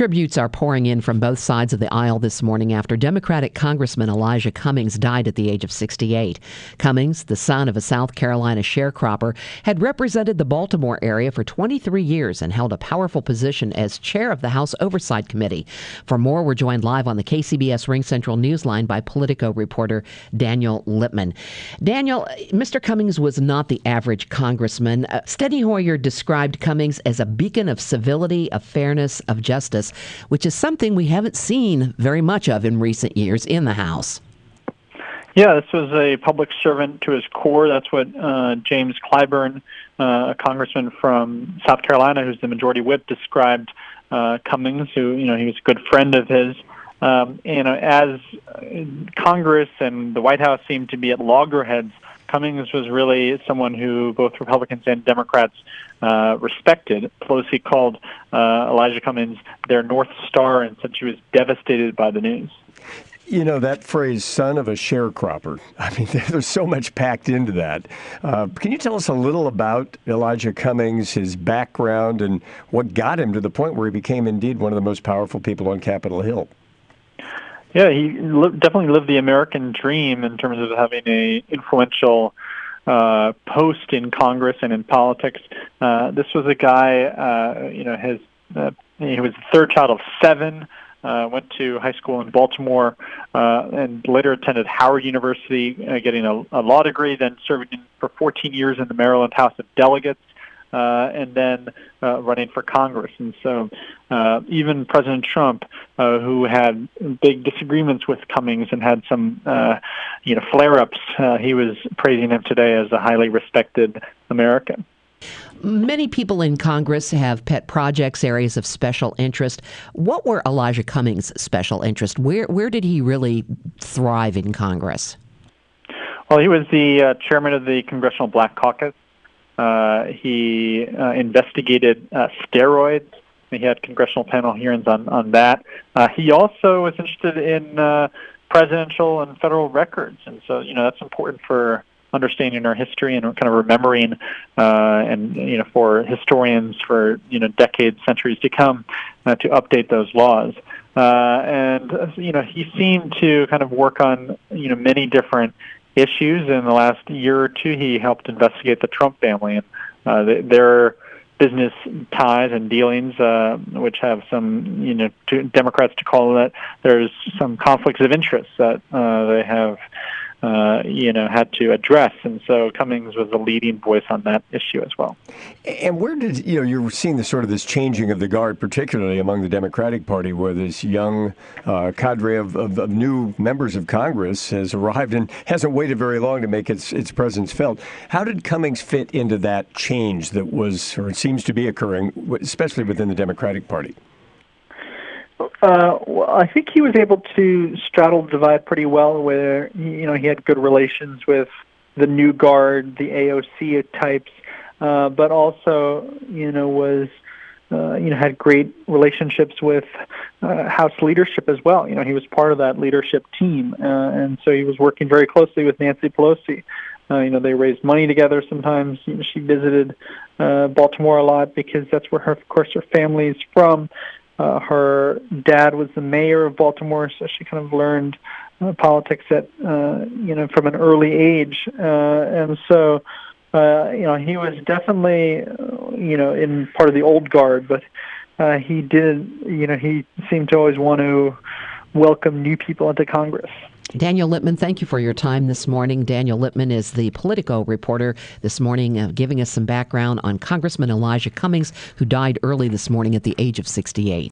Tributes are pouring in from both sides of the aisle this morning after Democratic Congressman Elijah Cummings died at the age of 68. Cummings, the son of a South Carolina sharecropper, had represented the Baltimore area for 23 years and held a powerful position as chair of the House Oversight Committee. For more, we're joined live on the KCBS Ring Central Newsline by Politico reporter Daniel Lippman. Daniel, Mr. Cummings was not the average congressman. Steny Hoyer described Cummings as a beacon of civility, of fairness, of justice, which is something we haven't seen very much of in recent years in the House. Yeah, this was a public servant to his core. That's what James Clyburn, a congressman from South Carolina, who's the majority whip, described Cummings, who, he was a good friend of his. As Congress and the White House seemed to be at loggerheads, Cummings was really someone who both Republicans and Democrats respected. Pelosi called Elijah Cummings their North Star and said she was devastated by the news. That phrase, son of a sharecropper, there's so much packed into that. Can you tell us a little about Elijah Cummings, his background, and what got him to the point where he became indeed one of the most powerful people on Capitol Hill? Yeah, he definitely lived the American dream in terms of having a influential post in Congress and in politics. This was a guy, he was the third child of 7, went to high school in Baltimore, and later attended Howard University, getting a law degree, then served for 14 years in the Maryland House of Delegates, and then running for Congress. And so even President Trump, who had big disagreements with Cummings and had some flare-ups, he was praising him today as a highly respected American. Many people in Congress have pet projects, areas of special interest. What were Elijah Cummings' special interests? Where did he really thrive in Congress? Well, he was the chairman of the Congressional Black Caucus. He investigated steroids. He had congressional panel hearings on that. He also was interested in presidential and federal records, and so that's important for understanding our history and kind of remembering, and for historians for decades, centuries to come, to update those laws. And he seemed to kind of work on many different issues. In the last year or two, he helped investigate the Trump family and their business ties and dealings, which have some, to Democrats to call that there's some conflicts of interest that they have, had to address. And so Cummings was a leading voice on that issue as well. And where did, you're seeing this changing of the guard, particularly among the Democratic Party, where this young cadre of new members of Congress has arrived and hasn't waited very long to make its presence felt. How did Cummings fit into that change that was, or it seems to be occurring, especially within the Democratic Party? Well, I think he was able to straddle the divide pretty well, where he had good relations with the new guard, the AOC types, but also was had great relationships with House leadership as well. He was part of that leadership team, and so he was working very closely with Nancy Pelosi. They raised money together sometimes. She visited Baltimore a lot because that's where of course her family is from. Her dad was the mayor of Baltimore, so she kind of learned politics at from an early age, and so he was definitely in part of the old guard, but he seemed to always want to welcome new people into Congress. Daniel Lippman, thank you for your time this morning. Daniel Lippman is the Politico reporter this morning, giving us some background on Congressman Elijah Cummings, who died early this morning at the age of 68.